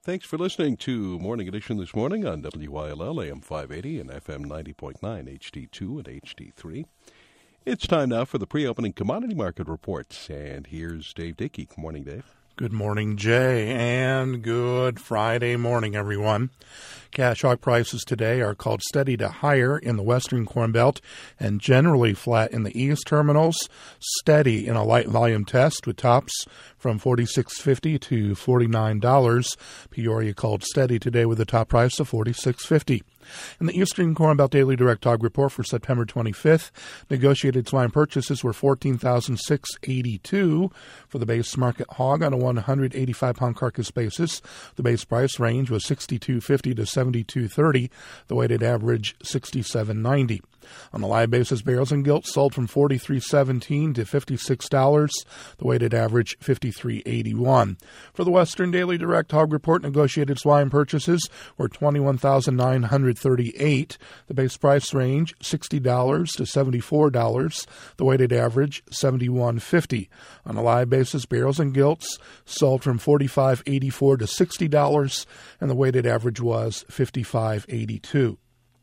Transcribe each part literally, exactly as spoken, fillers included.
Thanks for listening to Morning Edition this morning on W Y L L A M five eighty and F M ninety point nine H D two and H D three. It's time now for the pre-opening commodity market reports, and here's Dave Dickey. Good morning, Dave. Good morning, Jay, and good Friday morning, everyone. Cash hog prices today are called steady to higher in the western Corn Belt and generally flat in the east terminals, steady in a light volume test with tops from forty-six fifty to forty-nine dollars. Peoria called steady today with a top price of forty-six fifty. In the Eastern Corn Belt Daily Direct Hog Report for September twenty-fifth, negotiated swine purchases were fourteen thousand six hundred eighty-two for the base market hog on a one hundred eighty-five pound carcass basis. The base price range was sixty-two fifty to seventy-two thirty, the weighted average sixty-seven ninety. On a live basis, barrels and gilts sold from forty-three seventeen to fifty-six dollars, the weighted average fifty-three eighty-one. For the Western Daily Direct Hog Report, negotiated swine purchases were twenty-one thousand nine hundred thirty-eight, the base price range sixty dollars to seventy-four dollars, the weighted average seventy-one fifty. On a live basis, barrels and gilts sold from forty-five eighty-four to sixty dollars, and the weighted average was fifty-five eighty-two.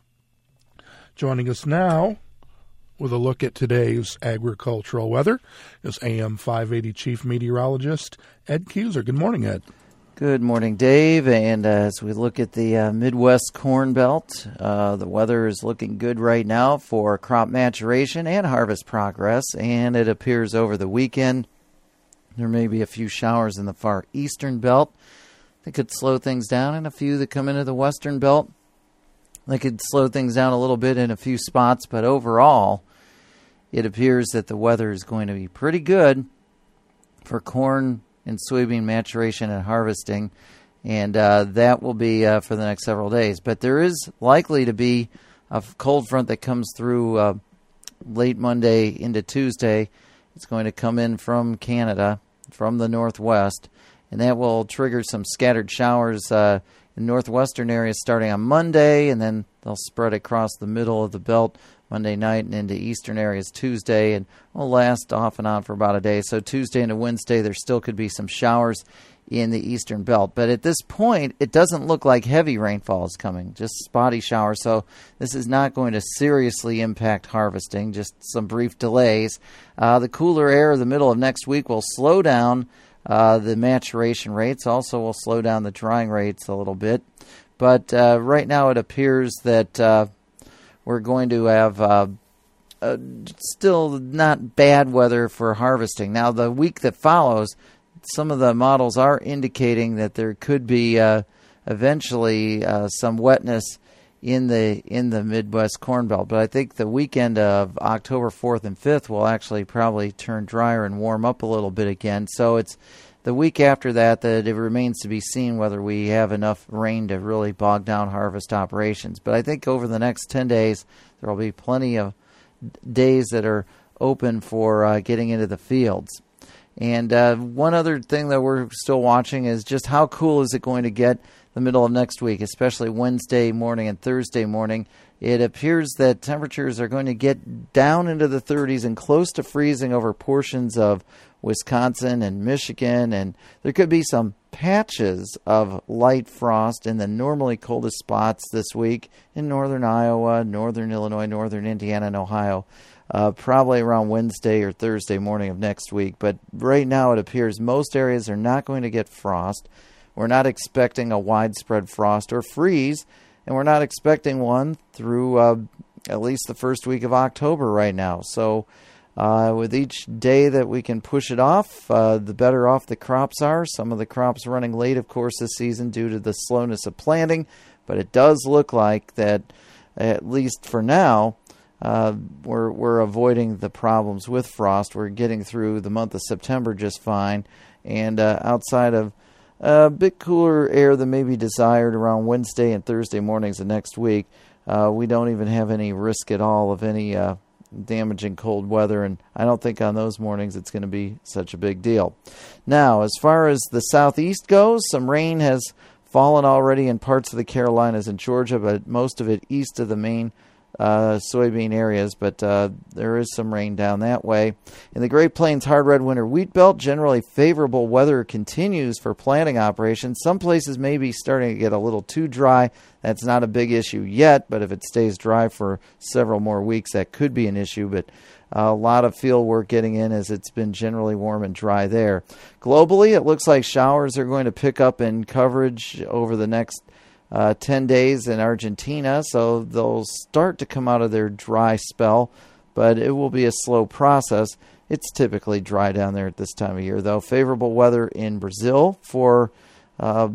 Joining us now with a look at today's agricultural weather is A M five eighty Chief Meteorologist Ed Kuser. Good morning, Ed. Good morning, Dave. And uh, as we look at the uh, Midwest Corn Belt, uh, the weather is looking good right now for crop maturation and harvest progress, and it appears over the weekend there may be a few showers in the far eastern belt that could slow things down, and a few that come into the western belt. They could slow things down a little bit in a few spots, but overall, it appears that the weather is going to be pretty good for corn and soybean maturation and harvesting, and uh, that will be uh, for the next several days. But there is likely to be a cold front that comes through uh, late Monday into Tuesday. It's going to come in from Canada, from the northwest, and that will trigger some scattered showers uh, in northwestern areas starting on Monday, and then they'll spread across the middle of the belt Monday night and into eastern areas Tuesday, and will last off and on for about a day. So Tuesday into Wednesday, there still could be some showers in the eastern belt. But at this point, it doesn't look like heavy rainfall is coming, just spotty showers. So this is not going to seriously impact harvesting, just some brief delays. Uh, the cooler air in the middle of next week will slow down uh, the maturation rates. Also will slow down the drying rates a little bit. But uh, right now it appears that uh, we're going to have uh, uh, still not bad weather for harvesting. Now, the week that follows, some of the models are indicating that there could be uh, eventually uh, some wetness in the in the Midwest Corn Belt. But I think the weekend of October fourth and fifth will actually probably turn drier and warm up a little bit again. So it's the week after that that it remains to be seen whether we have enough rain to really bog down harvest operations. But I think over the next ten days, there will be plenty of days that are open for uh, getting into the fields. And uh, one other thing that we're still watching is just how cool is it going to get the middle of next week, especially Wednesday morning and Thursday morning. It appears that temperatures are going to get down into the thirties and close to freezing over portions of Wisconsin and Michigan, and there could be some patches of light frost in the normally coldest spots this week in northern Iowa, northern Illinois, northern Indiana, and Ohio. Uh, probably around Wednesday or Thursday morning of next week. But right now it appears most areas are not going to get frost. We're not expecting a widespread frost or freeze, and we're not expecting one through uh, at least the first week of October right now. So uh, with each day that we can push it off, uh, the better off the crops are. Some of the crops running late, of course, this season due to the slowness of planting, but it does look like that, at least for now, Uh, we're we're avoiding the problems with frost. We're getting through the month of September just fine, and uh, outside of a bit cooler air than may be desired around Wednesday and Thursday mornings of next week, uh, we don't even have any risk at all of any uh, damaging cold weather, and I don't think on those mornings it's going to be such a big deal. Now, as far as the southeast goes, some rain has fallen already in parts of the Carolinas and Georgia, but most of it east of the main uh, soybean areas, but uh, there is some rain down that way. In the Great Plains hard red winter wheat belt, generally favorable weather continues for planting operations. Some places may be starting to get a little too dry. That's not a big issue yet, but if it stays dry for several more weeks, that could be an issue. But a lot of field work getting in as it's been generally warm and dry there. Globally, it looks like showers are going to pick up in coverage over the next uh, ten days in Argentina, so they'll start to come out of their dry spell, but it will be a slow process. It's typically dry down there at this time of year, though. Favorable weather in Brazil for uh,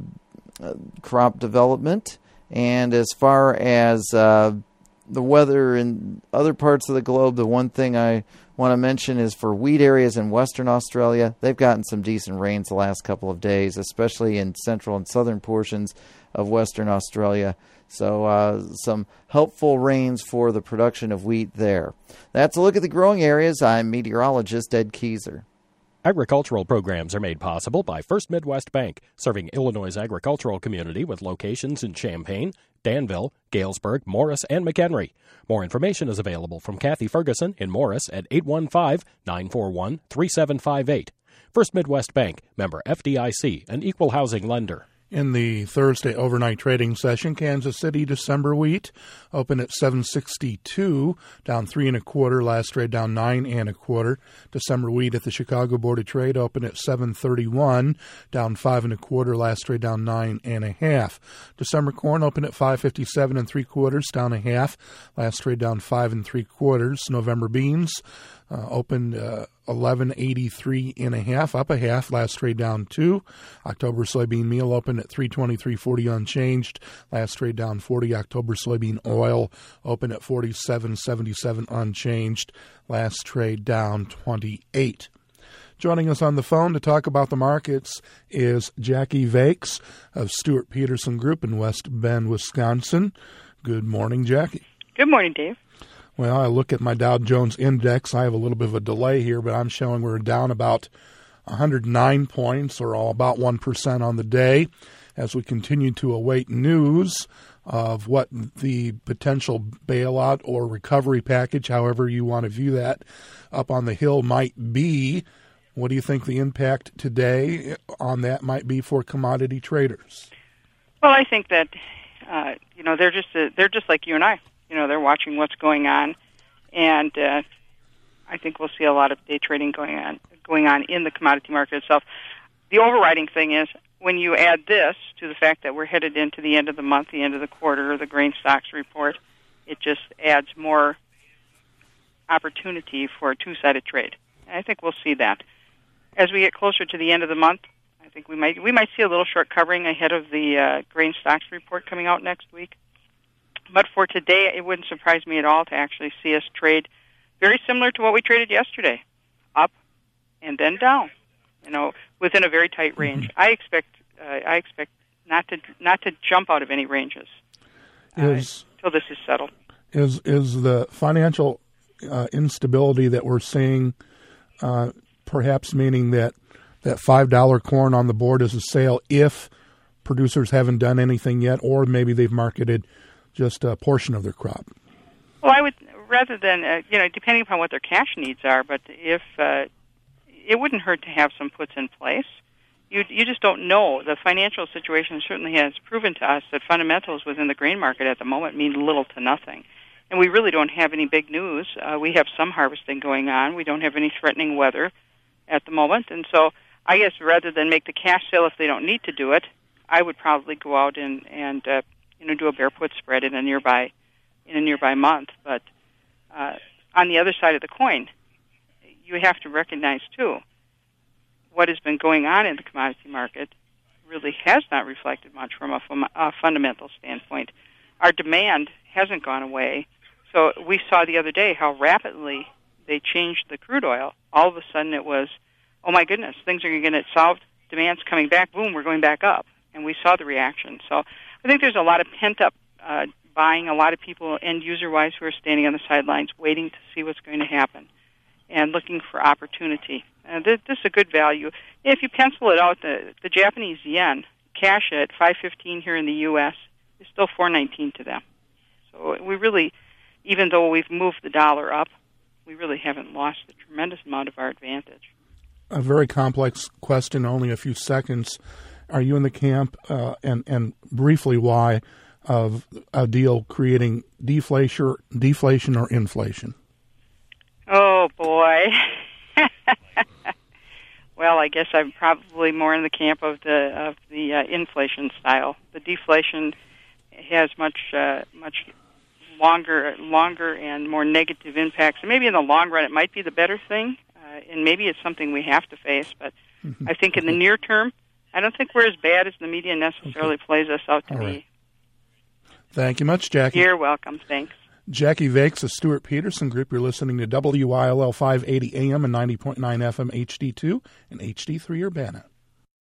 crop development. And as far as uh, the weather in other parts of the globe, the one thing I want to mention is for wheat areas in Western Australia, they've gotten some decent rains the last couple of days, especially in central and southern portions of Western Australia. So uh, some helpful rains for the production of wheat there. That's a look at the growing areas. I'm meteorologist Ed Keyser. Agricultural programs are made possible by First Midwest Bank, serving Illinois' agricultural community with locations in Champaign, Danville, Galesburg, Morris, and McHenry. More information is available from Kathy Ferguson in Morris at eight one five, nine four one, three seven five eight. First Midwest Bank, member F D I C, an equal housing lender. In the Thursday overnight trading session, Kansas City December wheat opened at seven sixty-two, down three and a quarter. Last trade down nine and a quarter. December wheat at the Chicago Board of Trade opened at seven thirty-one, down five and a quarter. Last trade down nine and a half. December corn opened at five fifty-seven and three quarters, down a half. Last trade down five and three quarters. November beans uh, opened uh, eleven eighty-three and a half, up a half. Last trade down two. October soybean meal opened at three twenty-three forty unchanged. Last trade down forty. October soybean oil opened at forty-seven seventy-seven unchanged. Last trade down twenty-eight. Joining us on the phone to talk about the markets is Jackie Vakes of Stewart Peterson Group in West Bend, Wisconsin. Good morning, Jackie. Good morning, Dave. Well, I look at my Dow Jones index. I have a little bit of a delay here, but I'm showing we're down about one hundred nine points, or all about one percent on the day, as we continue to await news of what the potential bailout or recovery package, however you want to view that, up on the Hill might be. What do you think the impact today on that might be for commodity traders? Well, I think that uh, you know they're just uh, they're just like you and I. You know, they're watching what's going on, and uh, I think we'll see a lot of day trading going on going on in the commodity market itself. The overriding thing is when you add this to the fact that we're headed into the end of the month, the end of the quarter, the grain stocks report, it just adds more opportunity for a two-sided trade. And I think we'll see that as we get closer to the end of the month. I think we might we might see a little short covering ahead of the uh, grain stocks report coming out next week. But for today, it wouldn't surprise me at all to actually see us trade very similar to what we traded yesterday, up and then down, you know, within a very tight range. Mm-hmm. I expect uh, I expect not to not to jump out of any ranges uh, is, until this is settled. Is is the financial uh, instability that we're seeing uh, perhaps meaning that that five dollar corn on the board is a sale if producers haven't done anything yet, or maybe they've marketed just a portion of their crop? Well, I would, rather than, uh, you know, depending upon what their cash needs are, but if uh, it wouldn't hurt to have some puts in place. You you just don't know. The financial situation certainly has proven to us that fundamentals within the grain market at the moment mean little to nothing. And we really don't have any big news. Uh, we have some harvesting going on. We don't have any threatening weather at the moment. And so I guess rather than make the cash sale if they don't need to do it, I would probably go out and, and uh, you know, do a bear put spread in a nearby in a nearby month. But uh, on the other side of the coin, you have to recognize too what has been going on in the commodity market really has not reflected much from a, from a fundamental standpoint. Our demand hasn't gone away. So we saw the other day how rapidly they changed the crude oil. All of a sudden it was, oh my goodness, things are going to get solved. Demand's coming back. Boom, we're going back up. And we saw the reaction. So I think there's a lot of pent-up uh, buying, a lot of people end-user-wise who are standing on the sidelines waiting to see what's going to happen and looking for opportunity. Uh, this, this is a good value. If you pencil it out, the, the Japanese yen, cash at five fifteen here in the U S, is still four nineteen to them. So we really even though we've moved the dollar up, we really haven't lost a tremendous amount of our advantage. A very complex question, only a few seconds. Are you in the camp, uh, and, and briefly why, of a deal creating deflation, deflation or inflation? Oh, boy. Well, I guess I'm probably more in the camp of the of the uh, inflation style. The deflation has much uh, much longer longer and more negative impacts. And maybe in the long run it might be the better thing, uh, and maybe it's something we have to face. But mm-hmm. I think in the near term, I don't think we're as bad as the media necessarily okay. plays us out to All be. Right. Thank you much, Jackie. You're welcome. Thanks. Jackie Vakes of Stewart Peterson Group. You're listening to W I L L five eighty A M and ninety point nine F M H D two and H D three Urbana.